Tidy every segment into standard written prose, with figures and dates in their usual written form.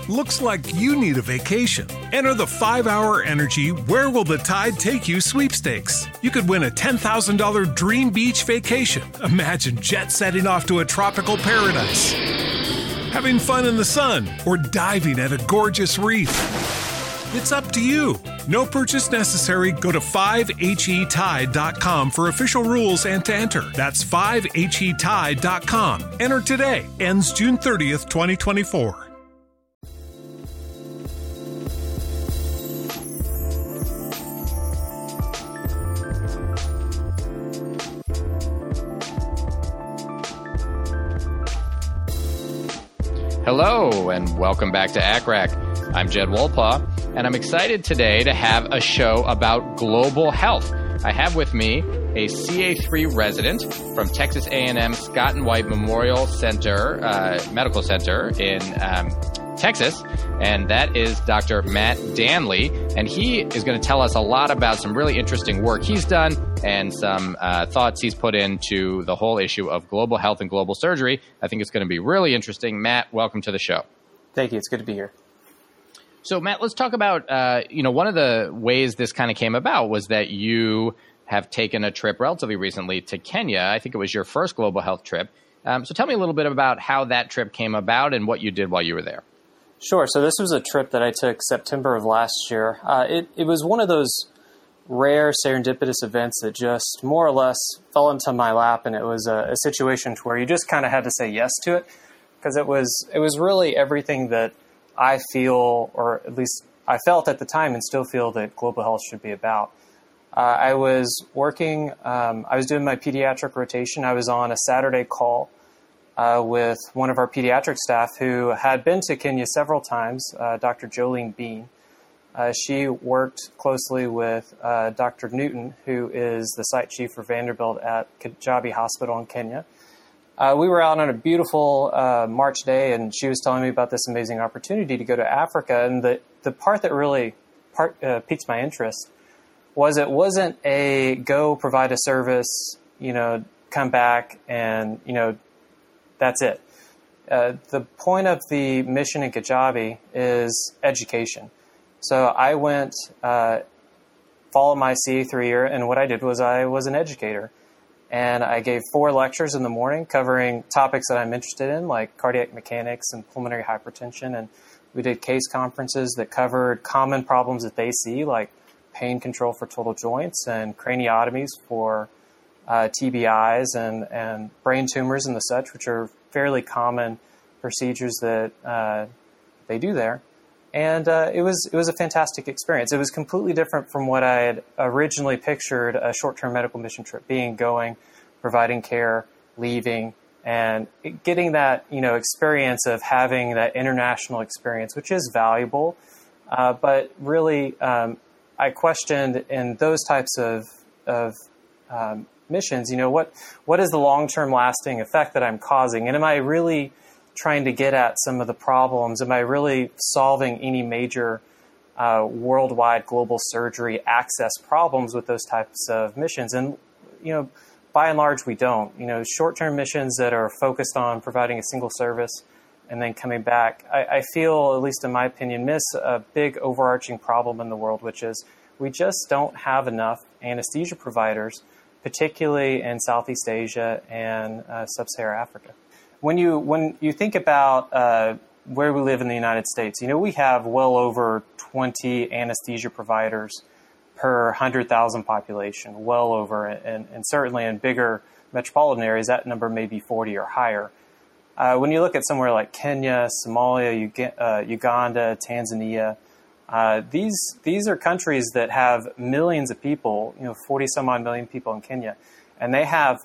Looks like you need a vacation. Enter the 5-Hour Energy Where Will the Tide Take You sweepstakes. You could win a $10,000 dream beach vacation. Imagine jet setting off to a tropical paradise, having fun in the sun, or diving at a gorgeous reef. It's up to you. No purchase necessary. Go to 5HETide.com for official rules and to enter. That's 5HETide.com. Enter today. Ends June 30th, 2024. Hello, and welcome back to ACRAC. I'm Jed Wolpaw, and I'm excited today to have a show about global health. I have with me a CA3 resident from Texas A&M Scott and White Memorial Center, Medical Center in Texas, and that is Dr. Matt Danley, and he is going to tell us a lot about some really interesting work he's done and some thoughts he's put into the whole issue of global health and global surgery. I think it's going to be really interesting. Matt, welcome to the show. Thank you. It's good to be here. So, Matt, let's talk about, one of the ways this kind of came about was that you have taken a trip relatively recently to Kenya. I think it was your first global health trip. So tell me a little bit about how that trip came about and what you did while you were there. Sure. So this was a trip that I took September of last year. It was one of those rare serendipitous events that just more or less fell into my lap, and it was a situation where you just kind of had to say yes to it, because it was really everything that I feel, or at least I felt at the time and still feel, that global health should be about. I was working, I was doing my pediatric rotation. I was on a Saturday call with one of our pediatric staff who had been to Kenya several times, Dr. Jolene Bean. She worked closely with Dr. Newton, who is the site chief for Vanderbilt at Kijabi Hospital in Kenya. We were out on a beautiful March day, and she was telling me about this amazing opportunity to go to Africa. And the part that really piqued my interest was it wasn't a go provide a service, come back and, that's it. The point of the mission in Kijabi is education. So I went, followed my CA3 year, and what I did was I was an educator. And I gave 4 lectures in the morning covering topics that I'm interested in, like cardiac mechanics and pulmonary hypertension. And we did case conferences that covered common problems that they see, like pain control for total joints and craniotomies for TBIs and brain tumors and the such, which are fairly common procedures that they do there. And it was a fantastic experience. It was completely different from what I had originally pictured a short-term medical mission trip being, going, providing care, leaving, and getting that experience of having that international experience, which is valuable. But really, I questioned in those types of missions, what is the long-term lasting effect that I'm causing? And am I really trying to get at some of the problems? Am I really solving any major worldwide global surgery access problems with those types of missions? And, by and large, we don't. Short-term missions that are focused on providing a single service and then coming back, I feel, at least in my opinion, miss a big overarching problem in the world, which is we just don't have enough anesthesia providers, particularly in Southeast Asia and Sub-Saharan Africa. When you think about where we live in the United States, we have well over 20 anesthesia providers per 100,000 population, well over, and certainly in bigger metropolitan areas, that number may be 40 or higher. When you look at somewhere like Kenya, Somalia, Uganda, Tanzania, these are countries that have millions of people, 40 some odd million people in Kenya, and they have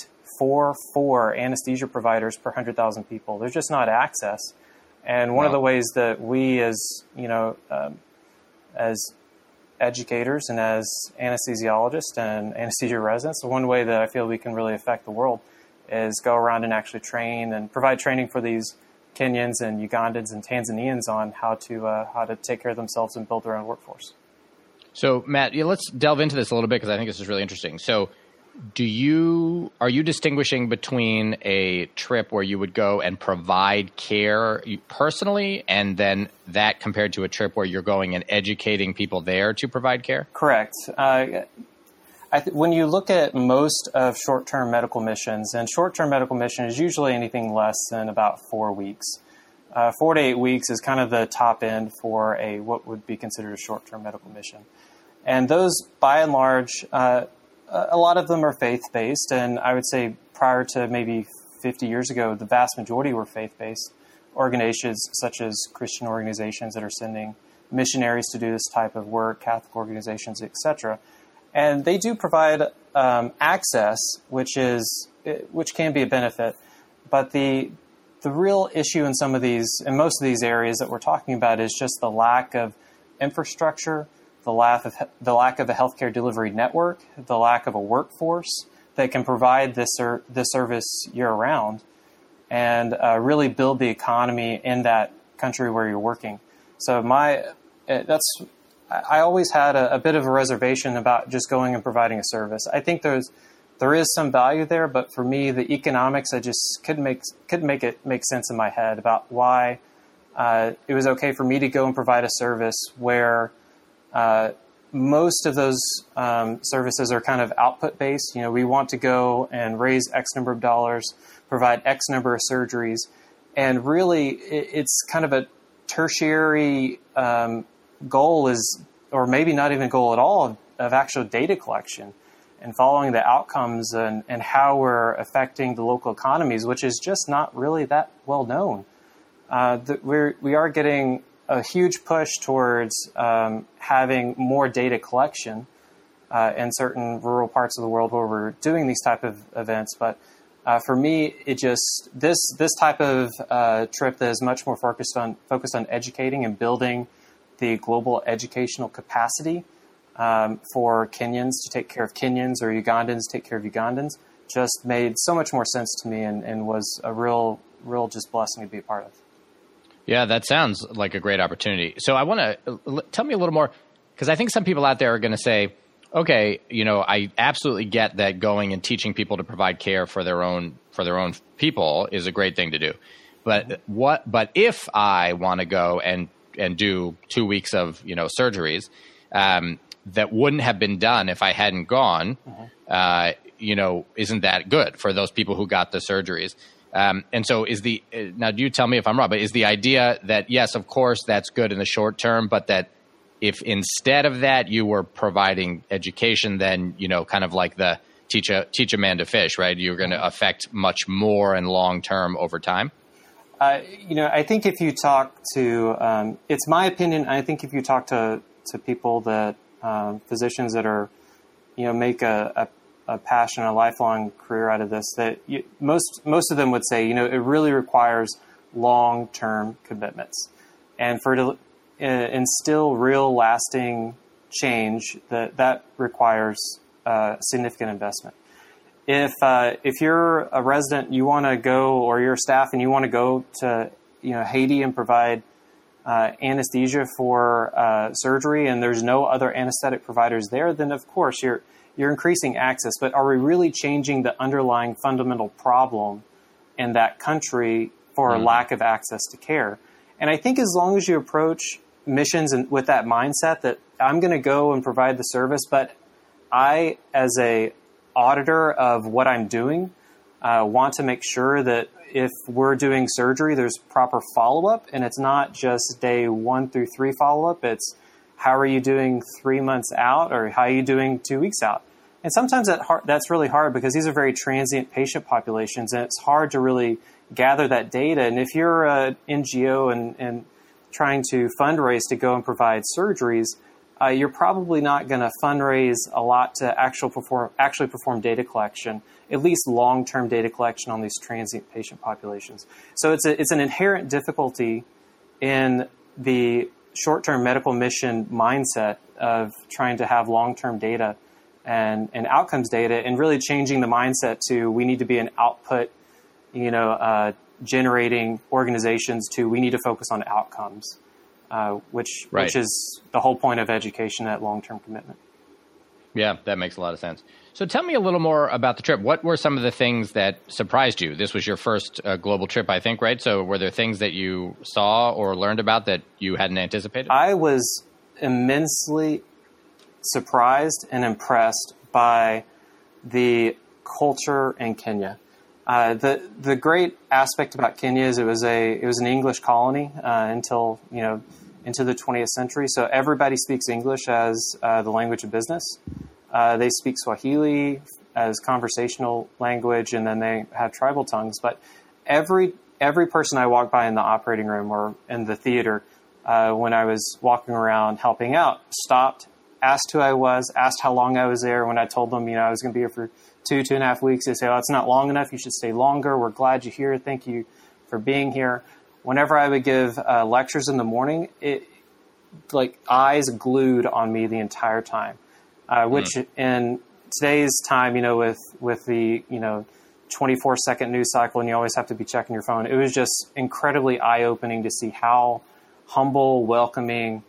0.44 anesthesia providers per 100,000 people. There's just not access. And one of the ways that we as educators and as anesthesiologists and anesthesia residents, one way that I feel we can really affect the world is go around and actually train and provide training for these Kenyans and Ugandans and Tanzanians on how to take care of themselves and build their own workforce. So, Matt, let's delve into this a little bit, because I think this is really interesting. So Are you distinguishing between a trip where you would go and provide care personally, and then that compared to a trip where you're going and educating people there to provide care? Correct. When you look at most of short-term medical missions, and short-term medical mission is usually anything less than about 4 weeks. 4 to 8 weeks is kind of the top end for what would be considered a short-term medical mission. And those, by and large, a lot of them are faith-based, and I would say prior to maybe 50 years ago, the vast majority were faith-based organizations, such as Christian organizations that are sending missionaries to do this type of work, Catholic organizations, etc. And they do provide access, which can be a benefit. But the real issue in most of these areas that we're talking about is just the lack of infrastructure, the lack of a healthcare delivery network, the lack of a workforce that can provide this service year-round and really build the economy in that country where you're working. So I always had a bit of a reservation about just going and providing a service. I think there is some value there, but for me, the economics, I just couldn't make it make sense in my head about why it was okay for me to go and provide a service where most of those services are kind of output based. You know, we want to go and raise X number of dollars, provide X number of surgeries, and really it's kind of a tertiary goal is, or maybe not even goal at all, of actual data collection and following the outcomes and how we're affecting the local economies, which is just not really that well known. We are getting a huge push towards having more data collection in certain rural parts of the world where we're doing these type of events. But for me, this type of trip that is much more focused on educating and building the global educational capacity for Kenyans to take care of Kenyans or Ugandans to take care of Ugandans just made so much more sense to me and was a real just blessing to be a part of. Yeah, that sounds like a great opportunity. So I want to tell me a little more, because I think some people out there are going to say, okay, I absolutely get that going and teaching people to provide care for their own people is a great thing to do. But if I want to go and do 2 weeks of, surgeries, that wouldn't have been done if I hadn't gone, isn't that good for those people who got the surgeries? And so now do you tell me if I'm wrong, but is the idea that, yes, of course, that's good in the short term, but that if instead of that you were providing education, then, kind of like the teach a man to fish, right? You're going to affect much more and long term over time? I think if you talk to, it's my opinion, I think if you talk to people that, physicians that are, make a passion, a lifelong career out of this, that most of them would say, it really requires long-term commitments. And to instill real lasting change, that requires significant investment. If you're a resident, you want to go, or you're staff and you want to go to Haiti and provide anesthesia for surgery, and there's no other anesthetic providers there, then of course you're increasing access. But are we really changing the underlying fundamental problem in that country for a lack of access to care? And I think as long as you approach missions with that mindset that I'm going to go and provide the service, but I, as a auditor of what I'm doing, want to make sure that if we're doing surgery, there's proper follow-up, and it's not just day 1 through 3 follow-up. It's how are you doing 3 months out, or how are you doing 2 weeks out? And sometimes that's really hard because these are very transient patient populations, and it's hard to really gather that data. And if you're an NGO and trying to fundraise to go and provide surgeries, you're probably not going to fundraise a lot to actually perform data collection, at least long-term data collection on these transient patient populations. So it's an inherent difficulty in the short-term medical mission mindset of trying to have long-term data and outcomes data, and really changing the mindset to we need to be an output, generating organizations to we need to focus on outcomes. Which is the whole point of education, that long-term commitment. Yeah, that makes a lot of sense. So tell me a little more about the trip. What were some of the things that surprised you? This was your first global trip, I think, right? So were there things that you saw or learned about that you hadn't anticipated? I was immensely surprised and impressed by the culture in Kenya. The great aspect about Kenya is it was an English colony until into the 20th century. So everybody speaks English as the language of business. They speak Swahili as conversational language, and then they have tribal tongues. But every person I walked by in the operating room or in the theater when I was walking around helping out stopped, asked who I was, asked how long I was there. When I told them, I was going to be here for 2.5 weeks, they say, "Oh, it's not long enough. You should stay longer. We're glad you're here. Thank you for being here." Whenever I would give lectures in the morning, it like eyes glued on me the entire time, which in today's time, with the 24-second news cycle, and you always have to be checking your phone. It was just incredibly eye-opening to see how humble, welcoming,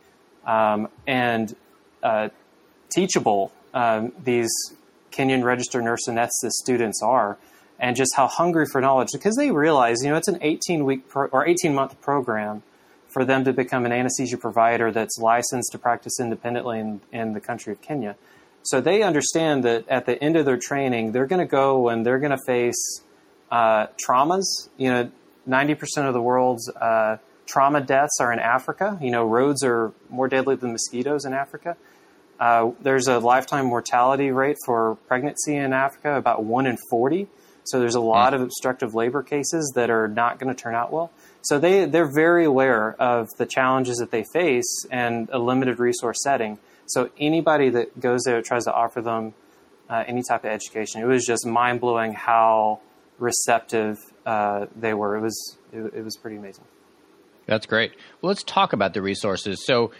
and teachable these Kenyan registered nurse anesthetist students are, and just how hungry for knowledge, because they realize, it's an 18-month program for them to become an anesthesia provider that's licensed to practice independently in the country of Kenya. So they understand that at the end of their training, they're going to go and they're going to face traumas. 90% of the world's trauma deaths are in Africa. Roads are more deadly than mosquitoes in Africa. There's a lifetime mortality rate for pregnancy in Africa, about 1 in 40. So there's a lot of obstructive labor cases that are not going to turn out well. So they're very aware of the challenges that they face and a limited resource setting. So anybody that goes there tries to offer them any type of education. It was just mind-blowing how receptive they were. It was pretty amazing. That's great. Well, let's talk about the resources. So,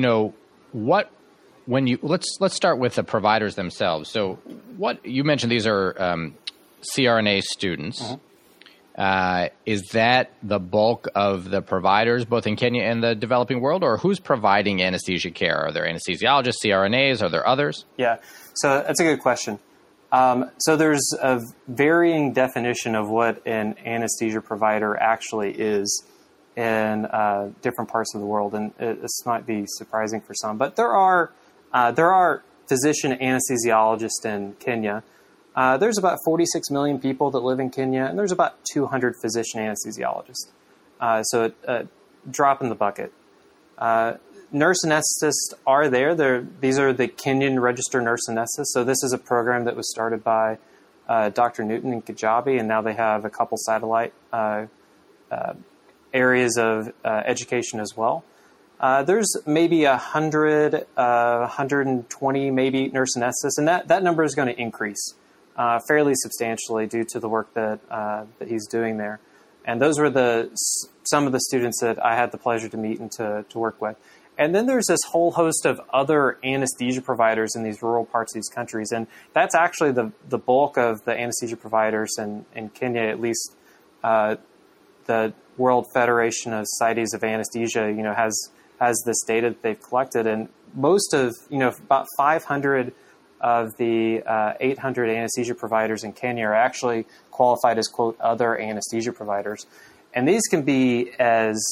let's start with the providers themselves. So what you mentioned, these are CRNA students. Is that the bulk of the providers, both in Kenya and the developing world, or who's providing anesthesia care? Are there anesthesiologists, CRNAs? Are there others? Yeah, so that's a good question. So there's a varying definition of what an anesthesia provider actually is in different parts of the world, and this might be surprising for some, but there are physician anesthesiologists in Kenya. There's about 46 million people that live in Kenya, and there's about 200 physician anesthesiologists. So a drop in the bucket. Nurse anesthetists are there. These are the Kenyan registered nurse anesthetists. So this is a program that was started by Dr. Newton and Kajabi, and now they have a couple satellite areas of education as well. There's maybe 100, 120 maybe nurse anesthetists, and that number is going to increase fairly substantially due to the work that he's doing there. And those were some of the students that I had the pleasure to meet and to work with. And then there's this whole host of other anesthesia providers in these rural parts of these countries. And that's actually the bulk of the anesthesia providers in Kenya, at least the World Federation of Societies of Anesthesia, has this data that they've collected. And most of, about 500 of the 800 anesthesia providers in Kenya are actually qualified as, quote, other anesthesia providers. And these can be as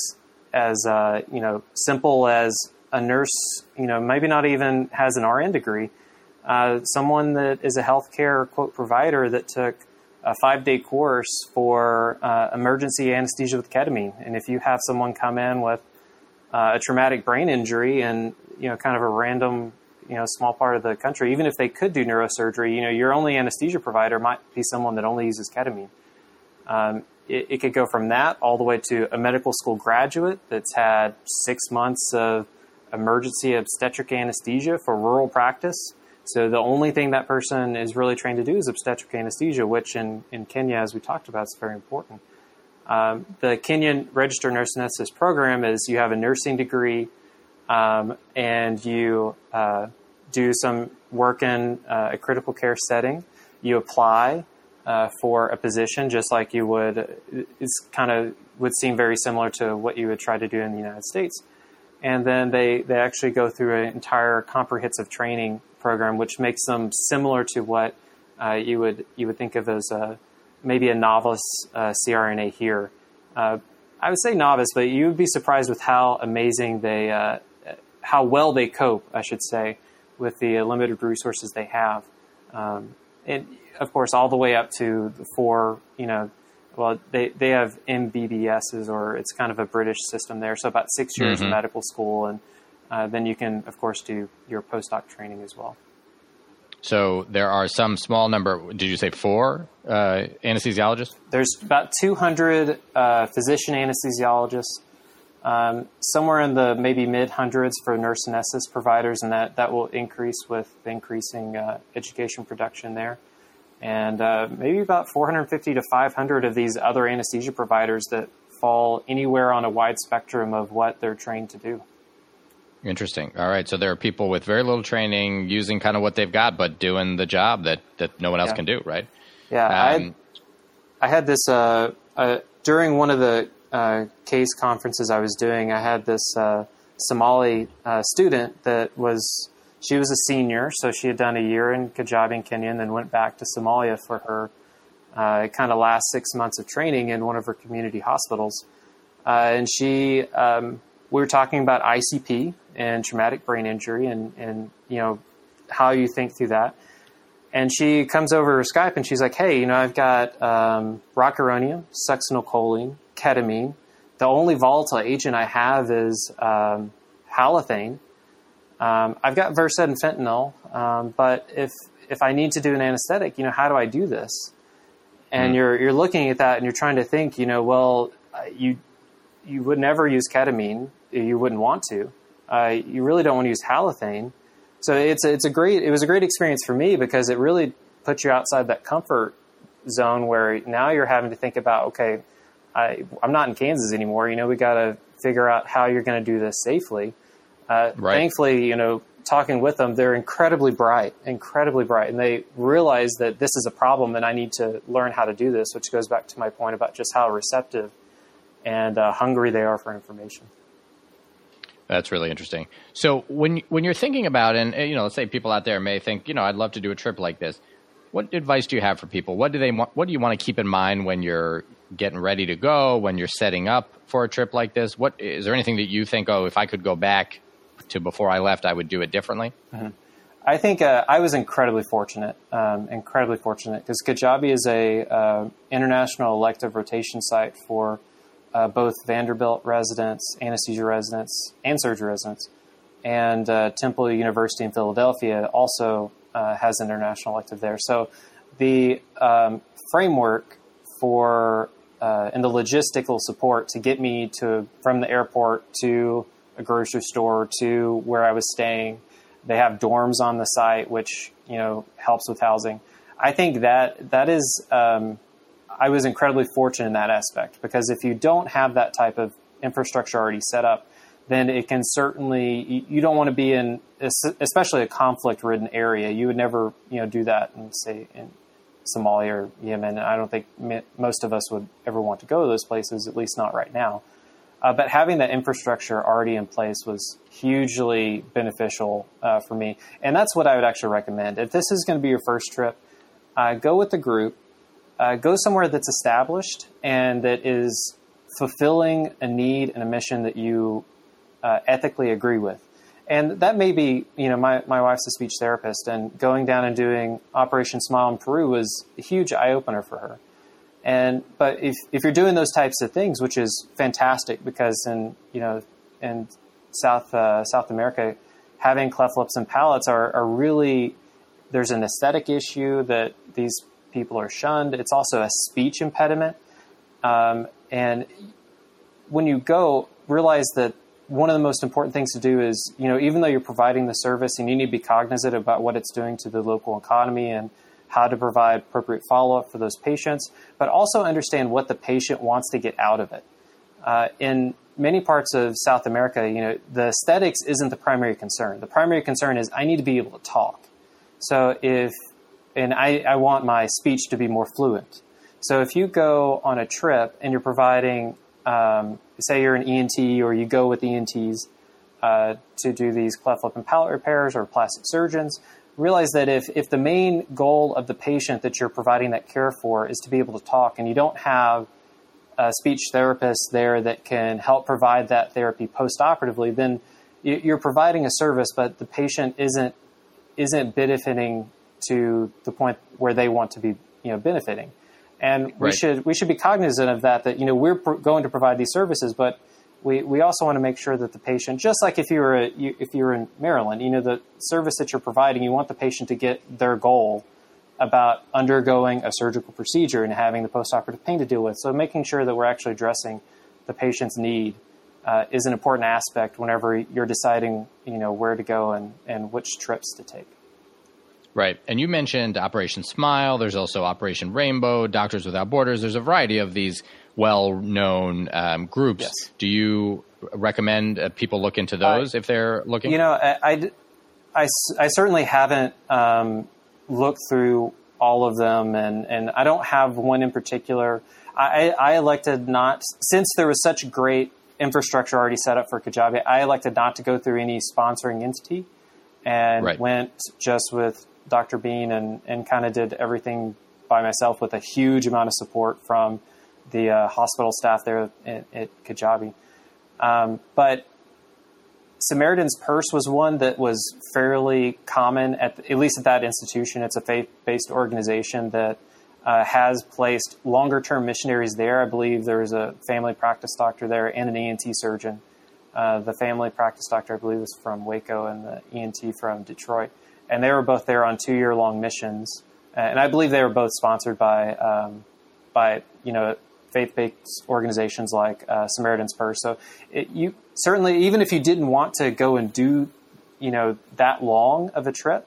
simple as a nurse, maybe not even has an RN degree, someone that is a healthcare, quote, provider that took a 5-day course for emergency anesthesia with ketamine. And if you have someone come in with a traumatic brain injury and, kind of a random, small part of the country, even if they could do neurosurgery, your only anesthesia provider might be someone that only uses ketamine. It could go from that all the way to a medical school graduate that's had 6 months of emergency obstetric anesthesia for rural practice. So the only thing that person is really trained to do is obstetric anesthesia, which in Kenya, as we talked about, is very important. The Kenyan Registered Nurse Anesthetist program is you have a nursing degree and you do some work in a critical care setting. You apply for a position just like you would. It's kind of would seem very similar to what you would try to do in the United States. And then they actually go through an entire comprehensive training program, which makes them similar to what you would think of as maybe a novice CRNA here. I would say novice, but you would be surprised with how amazing how well they cope, I should say, with the limited resources they have. And of course, all the way up to the 4, they have MBBSs, or it's kind of a British system there. So about 6 years of medical school. And then you can, of course, do your postdoc training as well. So there are some small number, did you say 4 anesthesiologists? There's about 200 physician anesthesiologists, somewhere in the maybe mid-hundreds for nurse anesthetist providers, and that will increase with increasing education production there. And maybe about 450 to 500 of these other anesthesia providers that fall anywhere on a wide spectrum of what they're trained to do. Interesting. All right. So there are people with very little training using kind of what they've got, but doing the job that no one else can do, right? Yeah. I had this during one of the case conferences I was doing, I had this Somali student she was a senior, so she had done a year in Kajabi in Kenya and then went back to Somalia for her kind of last 6 months of training in one of her community hospitals. And we were talking about ICP and traumatic brain injury and how you think through that. And she comes over Skype and she's like, hey, I've got rocuronium, succinylcholine, ketamine. The only volatile agent I have is halothane. I've got Versed and fentanyl, but if I need to do an anesthetic, how do I do this? And you're looking at that and you're trying to think, you would never use ketamine. You wouldn't want to. You really don't want to use halothane. So it was a great experience for me because it really puts you outside that comfort zone where now you're having to think about, okay, I'm not in Kansas anymore. We got to figure out how you're going to do this safely. Right. Thankfully, talking with them, they're incredibly bright, and they realize that this is a problem and I need to learn how to do this, which goes back to my point about just how receptive and hungry they are for information. That's really interesting. So when you're thinking about, and let's say people out there may think, I'd love to do a trip like this. What advice do you have for people? What do you want to keep in mind when you're getting ready to go, when you're setting up for a trip like this? Is there anything that you think, if I could go back to before I left, I would do it differently? Mm-hmm. I think I was incredibly fortunate because Kajabi is a international elective rotation site for both Vanderbilt residents, anesthesia residents, and surgery residents. And Temple University in Philadelphia also has an international elective there. So the framework for and the logistical support to get me from the airport to a grocery store to where I was staying, they have dorms on the site, which helps with housing. I think that is. I was incredibly fortunate in that aspect because if you don't have that type of infrastructure already set up, then it can certainly, you don't want to be in, especially a conflict-ridden area. You would never, do that in, say, in Somalia or Yemen. I don't think most of us would ever want to go to those places, at least not right now. But having that infrastructure already in place was hugely beneficial for me. And that's what I would actually recommend. If this is going to be your first trip, go with the group. Go somewhere that's established and that is fulfilling a need and a mission that you ethically agree with. And that may be, my wife's a speech therapist, and going down and doing Operation Smile in Peru was a huge eye-opener for her. But if you're doing those types of things, which is fantastic because in South America, having cleft lips and palates are really, there's an aesthetic issue that these people are shunned. It's also a speech impediment. And when you go, realize that one of the most important things to do is, even though you're providing the service and you need to be cognizant about what it's doing to the local economy and how to provide appropriate follow-up for those patients, but also understand what the patient wants to get out of it. In many parts of South America, the aesthetics isn't the primary concern. The primary concern is I need to be able to talk. So I want my speech to be more fluent. So if you go on a trip and you're providing, say you're an ENT or you go with ENTs, to do these cleft lip and palate repairs, or plastic surgeons, realize that if the main goal of the patient that you're providing that care for is to be able to talk, and you don't have a speech therapist there that can help provide that therapy post-operatively, then you're providing a service, but the patient isn't benefiting to the point where they want to be, benefiting. And we should be cognizant of that we're going to provide these services, but we also want to make sure that the patient, just like if you were in Maryland, the service that you're providing, you want the patient to get their goal about undergoing a surgical procedure and having the postoperative pain to deal with. So making sure that we're actually addressing the patient's need is an important aspect whenever you're deciding, where to go and which trips to take. Right. And you mentioned Operation Smile. There's also Operation Rainbow, Doctors Without Borders. There's a variety of these well-known groups. Yes. Do you recommend people look into those if they're looking? I certainly haven't looked through all of them, and I don't have one in particular. I elected not, since there was such great infrastructure already set up for Kajabi, I elected not to go through any sponsoring entity and went just with Dr. Bean and kind of did everything by myself with a huge amount of support from the hospital staff there at Kajabi. But Samaritan's Purse was one that was fairly common, at least at that institution. It's a faith-based organization that has placed longer-term missionaries there. I believe there was a family practice doctor there and an ENT surgeon. The family practice doctor, I believe, was from Waco, and the ENT from Detroit. And they were both there on 2-year-long missions. And I believe they were both sponsored by faith-based organizations like Samaritan's Purse. So you certainly, even if you didn't want to go and do, that long of a trip,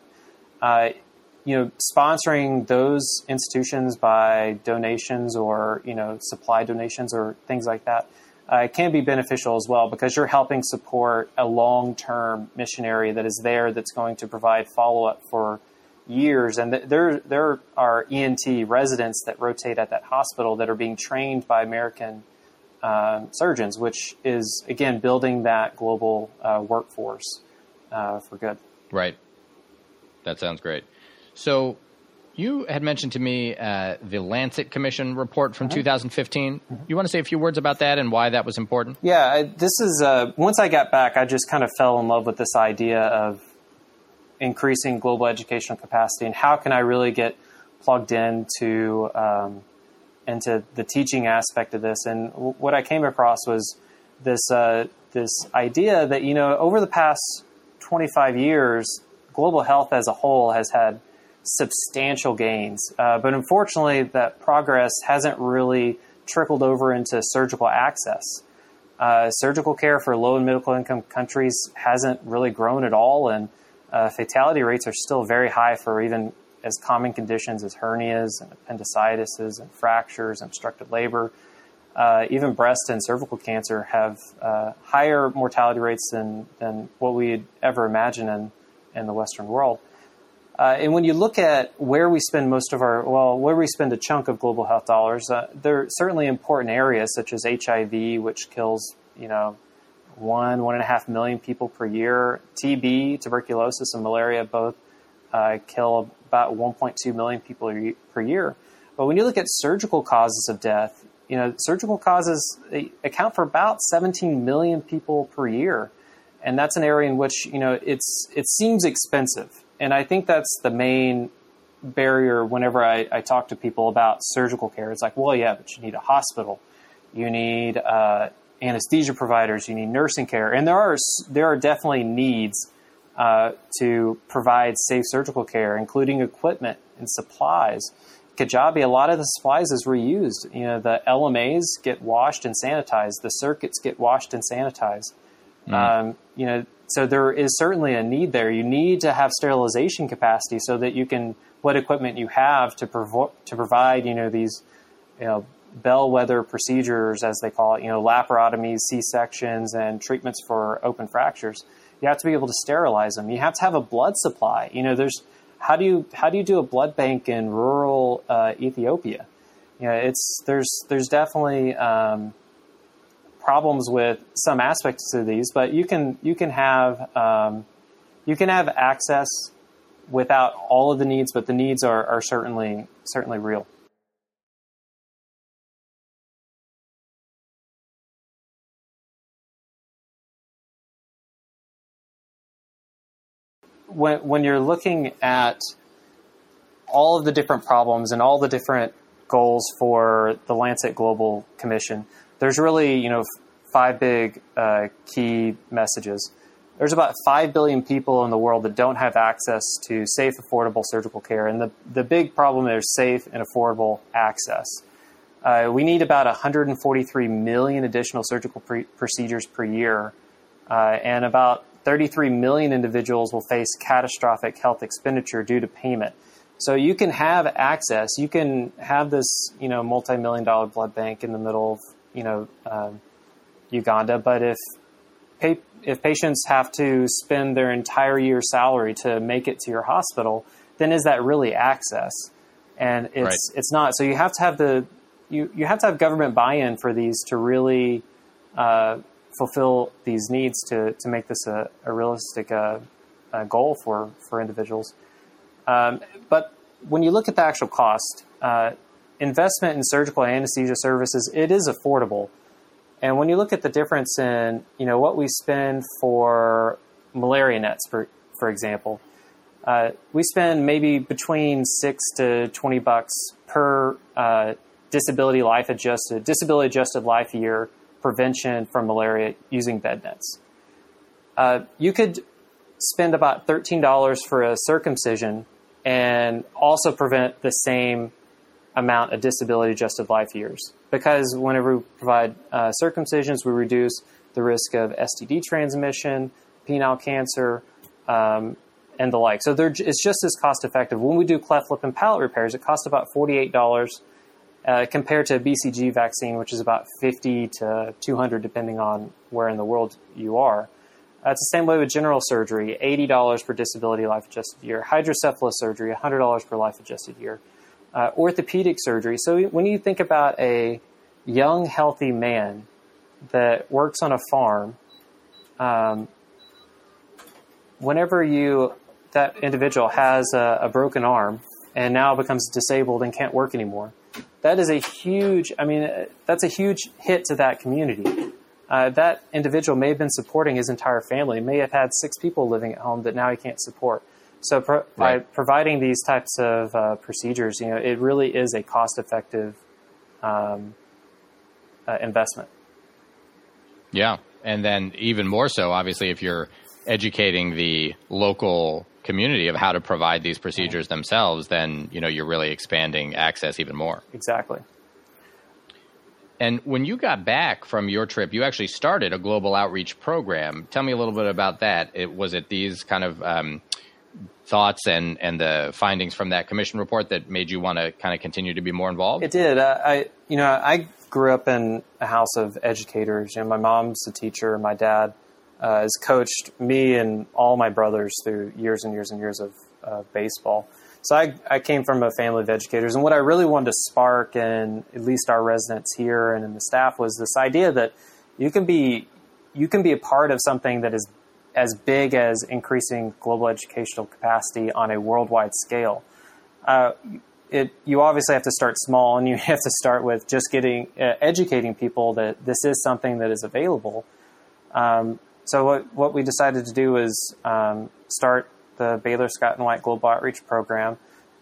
sponsoring those institutions by donations or, supply donations or things like that can be beneficial as well, because you're helping support a long-term missionary that is there that's going to provide follow-up for years. And there are ENT residents that rotate at that hospital that are being trained by American surgeons, which is, again, building that global workforce for good. Right. That sounds great. So you had mentioned to me the Lancet Commission report from 2015. You want to say a few words about that and why that was important? Yeah, this is once I got back, I just kind of fell in love with this idea of increasing global educational capacity and how can I really get plugged into the teaching aspect of this. And what I came across was this idea that, over the past 25 years, global health as a whole has had substantial gains. But unfortunately, that progress hasn't really trickled over into surgical access. Surgical care for low and middle income countries hasn't really grown at all, and fatality rates are still very high for even as common conditions as hernias and appendicitis and fractures and obstructed labor. Even breast and cervical cancer have higher mortality rates than what we'd ever imagine in the Western world. And when you look at where we spend where we spend a chunk of global health dollars, there are certainly important areas such as HIV, which kills, 1.5 million people per year. TB, tuberculosis, and malaria both kill about 1.2 million people per year. But when you look at surgical causes of death, surgical causes account for about 17 million people per year. And that's an area in which, it seems expensive. And I think that's the main barrier whenever I talk to people about surgical care. It's like, well, yeah, but you need a hospital. You need anesthesia providers. You need nursing care. And there are definitely needs to provide safe surgical care, including equipment and supplies. Kajabi, a lot of the supplies is reused. The LMAs get washed and sanitized. The circuits get washed and sanitized. So there is certainly a need there. You need to have sterilization capacity so that you can, what equipment you have to provide, these, bellwether procedures, as they call it, laparotomies, C-sections, and treatments for open fractures. You have to be able to sterilize them. You have to have a blood supply. How do you do a blood bank in rural Ethiopia? There's definitely problems with some aspects of these, but you can have access without all of the needs, but the needs are certainly real. When you're looking at all of the different problems and all the different goals for the Lancet Global Commission, there's really, 5 big key messages. There's about 5 billion people in the world that don't have access to safe, affordable surgical care. And the big problem is safe and affordable access. We need about 143 million additional surgical procedures per year, and about 33 million individuals will face catastrophic health expenditure due to payment. So you can have access. You can have this, multi-million-dollar blood bank in the middle of, Uganda. But if patients have to spend their entire year's salary to make it to your hospital, then is that really access? And it's not. So you have to have you have to have government buy-in for these to really fulfill these needs to make this a realistic goal for individuals. But when you look at the actual cost, investment in surgical anesthesia services, it is affordable. And when you look at the difference in, what we spend for malaria nets, for example, we spend maybe between $6 to $20 per disability adjusted life year prevention from malaria using bed nets. You could spend about $13 for a circumcision and also prevent the same amount of disability adjusted life years, because whenever we provide circumcisions, we reduce the risk of STD transmission, penile cancer, and the like. So it's just as cost effective. When we do cleft lip and palate repairs, it costs about $48 compared to a BCG vaccine, which is about $50 to $200 depending on where in the world you are. It's the same way with general surgery, $80 per disability life-adjusted year. Hydrocephalus surgery, $100 per life-adjusted year. Orthopedic surgery. So when you think about a young, healthy man that works on a farm, whenever that individual has a broken arm and now becomes disabled and can't work anymore, that is that's a huge hit to that community. That individual may have been supporting his entire family, may have had 6 people living at home that now he can't support. So by providing these types of procedures, it really is a cost-effective investment. Yeah, and then even more so, obviously, if you're educating the local community of how to provide these procedures themselves, then you're really expanding access even more. Exactly. And when you got back from your trip, you actually started a global outreach program. Tell me a little bit about that. Was it these kind of thoughts and the findings from that commission report that made you want to kind of continue to be more involved? It did. I grew up in a house of educators. My mom's a teacher. My dad has coached me and all my brothers through years and years and years of baseball. So I came from a family of educators, and what I really wanted to spark in at least our residents here and in the staff was this idea that you can be a part of something that is as big as increasing global educational capacity on a worldwide scale. You obviously have to start small, and you have to start with just educating people that this is something that is available. So what we decided to do was start the Baylor Scott & White Global Outreach Program,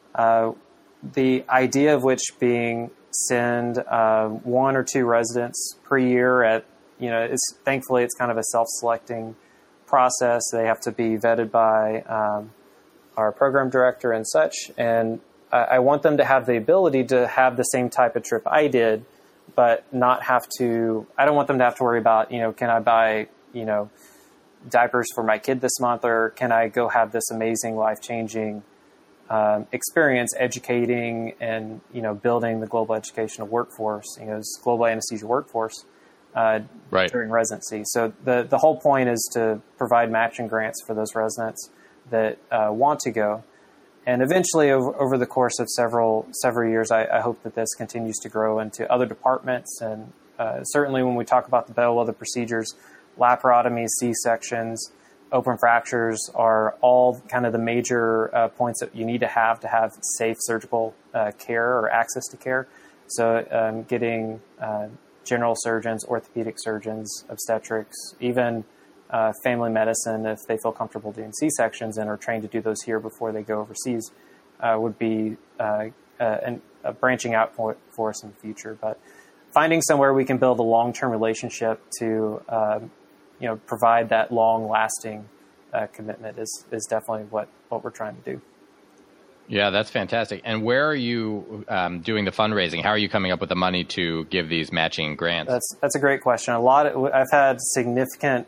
the idea of which being send 1 or 2 residents per year at, thankfully it's kind of a self-selecting process. They have to be vetted by our program director and such, and I want them to have the ability to have the same type of trip I did, but not have to, I don't want them to have to worry about, can I buy, diapers for my kid this month, or can I go have this amazing life-changing experience educating and, building the global educational workforce, this global anesthesia workforce during residency. So the whole point is to provide matching grants for those residents that want to go. And eventually over the course of several years, I hope that this continues to grow into other departments and certainly when we talk about the bellwether procedures, laparotomies, C-sections, open fractures are all kind of the major points that you need to have safe surgical care or access to care. So getting general surgeons, orthopedic surgeons, obstetrics, even family medicine, if they feel comfortable doing C-sections and are trained to do those here before they go overseas, would be a branching out for us in the future. But finding somewhere we can build a long-term relationship to provide that long-lasting commitment is definitely what we're trying to do. Yeah, that's fantastic. And where are you doing the fundraising? How are you coming up with the money to give these matching grants? That's a great question. I've had significant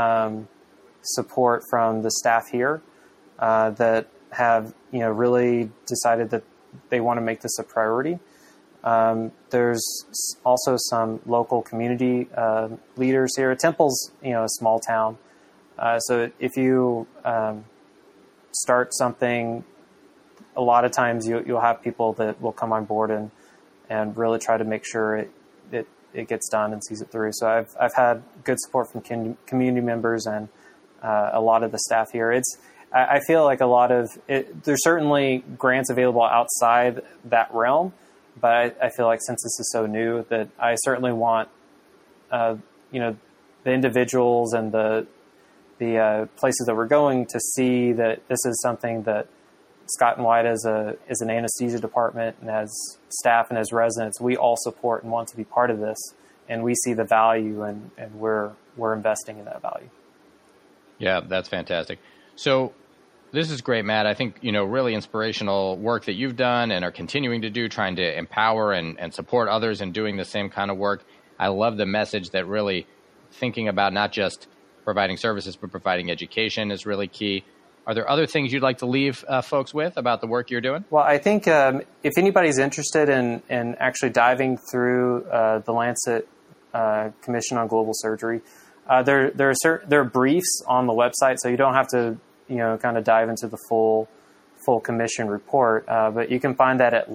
support from the staff here that have really decided that they want to make this a priority. There's also some local community leaders here. Temple's a small town, so if you start something, a lot of times you'll have people that will come on board and really try to make sure it gets done and sees it through. So I've had good support from community members and a lot of the staff here. I feel like there's certainly grants available outside that realm, but I feel like since this is so new, that I certainly want the individuals and the places that we're going to see that this is something that Scott and White as an anesthesia department and as staff and as residents, we all support and want to be part of this, and we see the value and we're investing in that value. Yeah, that's fantastic. So this is great, Matt. I think, really inspirational work that you've done and are continuing to do, trying to empower and support others in doing the same kind of work. I love the message that really thinking about not just providing services, but providing education is really key. Are there other things you'd like to leave folks with about the work you're doing? Well, I think if anybody's interested in actually diving through the Lancet Commission on Global Surgery, there are briefs on the website, so you don't have to kind of dive into the full commission report, but you can find that at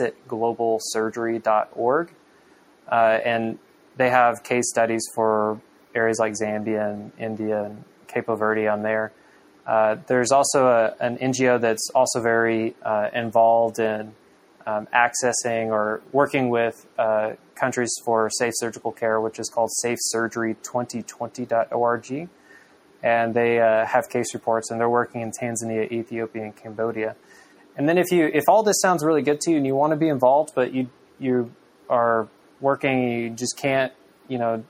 lancetglobalsurgery.org, and they have case studies for areas like Zambia and India and Cape Verde on there. There's also an NGO that's also very involved in accessing or working with countries for safe surgical care, which is called safesurgery2020.org. And they have case reports, and they're working in Tanzania, Ethiopia, and Cambodia. And then if all this sounds really good to you and you want to be involved, but you are working, you just can't, you don't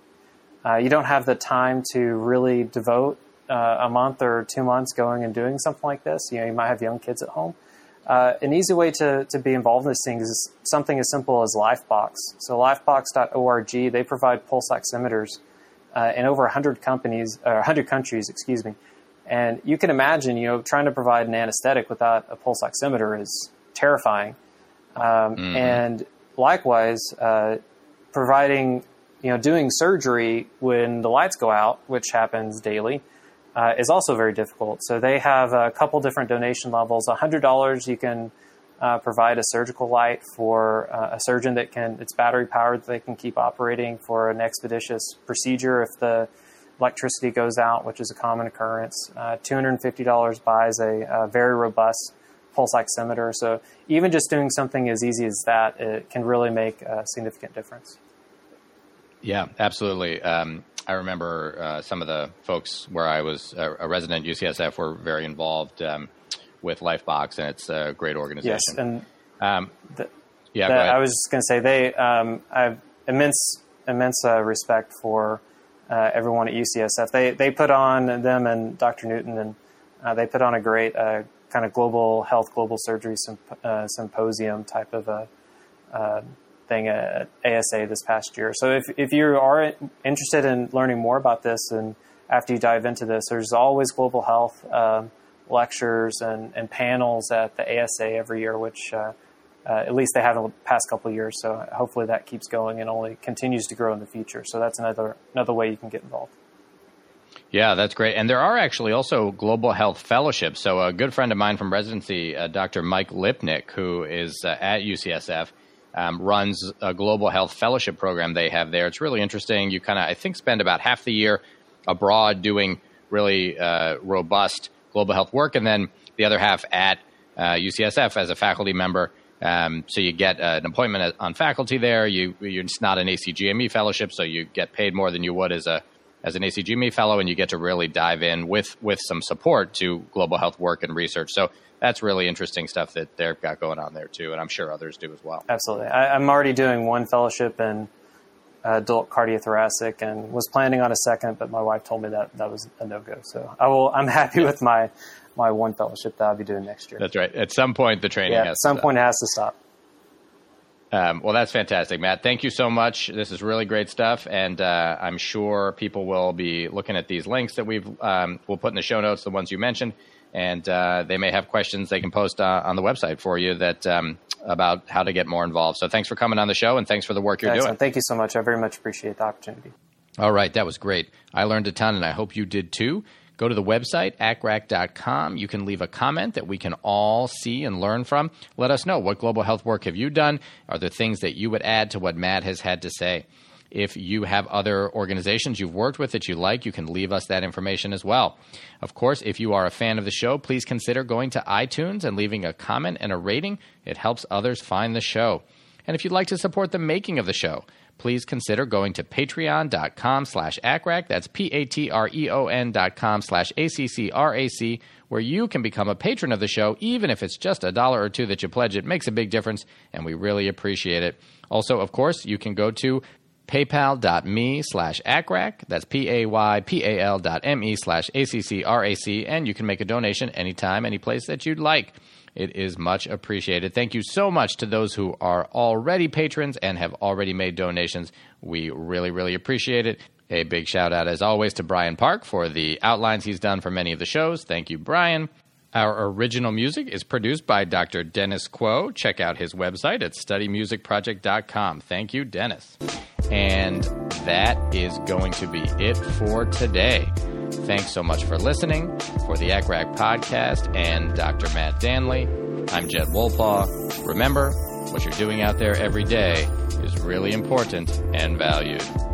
have the time to really devote a month or 2 months going and doing something like this. You might have young kids at home. An easy way to be involved in this thing is something as simple as LifeBox. So lifebox.org, they provide pulse oximeters in over 100 countries, And you can imagine, trying to provide an anesthetic without a pulse oximeter is terrifying. And likewise, providing, doing surgery when the lights go out, which happens daily, is also very difficult. So they have a couple different donation levels. $100, you can provide a surgical light for a surgeon it's battery powered, that they can keep operating for an expeditious procedure if the electricity goes out, which is a common occurrence. $250 buys a very robust pulse oximeter. So even just doing something as easy as that, it can really make a significant difference. Yeah, absolutely. I remember some of the folks where I was a resident at UCSF were very involved with LifeBox, and it's a great organization. Yes, and go ahead. I was just going to say I have immense respect for everyone at UCSF. They put on, them and Dr. Newton, and they put on a great kind of global health, global surgery symposium type of a thing at ASA this past year. So if you are interested in learning more about this, and after you dive into this, there's always global health lectures and panels at the ASA every year, which at least they have in the past couple of years. So hopefully that keeps going and only continues to grow in the future. So that's another way you can get involved. Yeah, that's great. And there are actually also global health fellowships. So a good friend of mine from residency, Dr. Mike Lipnick, who is at UCSF, runs a global health fellowship program they have there. It's really interesting. You kind of, I think, spend about half the year abroad doing really robust global health work, and then the other half at UCSF as a faculty member. So you get an appointment on faculty there. It's not an ACGME fellowship, so you get paid more than you would as an ACGME fellow, and you get to really dive in with some support to global health work and research. So that's really interesting stuff that they've got going on there too, and I'm sure others do as well. Absolutely. I'm already doing one fellowship in adult cardiothoracic and was planning on a second, but my wife told me that was a no-go. So I'm happy with my one fellowship that I'll be doing next year. That's right. At some point, the training has to stop. At some point, it has to stop. Well, that's fantastic, Matt. Thank you so much. This is really great stuff, and I'm sure people will be looking at these links that we'll put in the show notes, the ones you mentioned, and they may have questions they can post on the website for you that about how to get more involved. So thanks for coming on the show, and thanks for the work you're doing. Thank you so much. I very much appreciate the opportunity. All right, that was great. I learned a ton, and I hope you did too. Go to the website, acrac.com. You can leave a comment that we can all see and learn from. Let us know, what global health work have you done? Are there things that you would add to what Matt has had to say? If you have other organizations you've worked with that you like, you can leave us that information as well. Of course, if you are a fan of the show, please consider going to iTunes and leaving a comment and a rating. It helps others find the show. And if you'd like to support the making of the show, please consider going to patreon.com/ACRAC. That's patreon.com/ACCRAC, where you can become a patron of the show. Even if it's just $1 or $2 that you pledge, it makes a big difference, and we really appreciate it. Also, of course, you can go to paypal.me/ACRAC. That's paypal.me/ACCRAC, and you can make a donation anytime, any place that you'd like. It is much appreciated. Thank you so much to those who are already patrons and have already made donations. We really, really appreciate it. A big shout out, as always, to Brian Park for the outlines he's done for many of the shows. Thank you, Brian. Our original music is produced by Dr. Dennis Quo. Check out his website at studymusicproject.com. Thank you, Dennis. And that is going to be it for today. Thanks so much for listening. For the ACRAC podcast and Dr. Matt Danley, I'm Jed Wolpaw. Remember, what you're doing out there every day is really important and valued.